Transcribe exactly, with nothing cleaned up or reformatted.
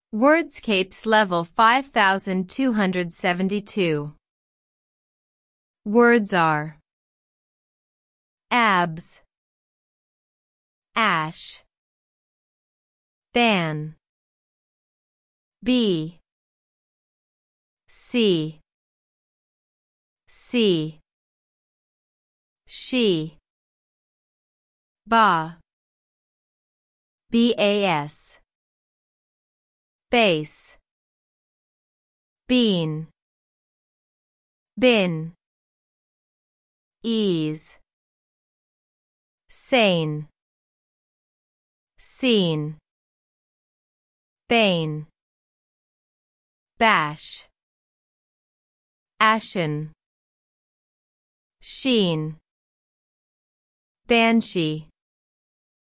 Wordscapes level five thousand two hundred seventy-two. Words are abs, ash, ban, b, c, c, she, ba, bas, base, bean, bin, ease, sane, seen, bane, bash, ashen, sheen, banshee.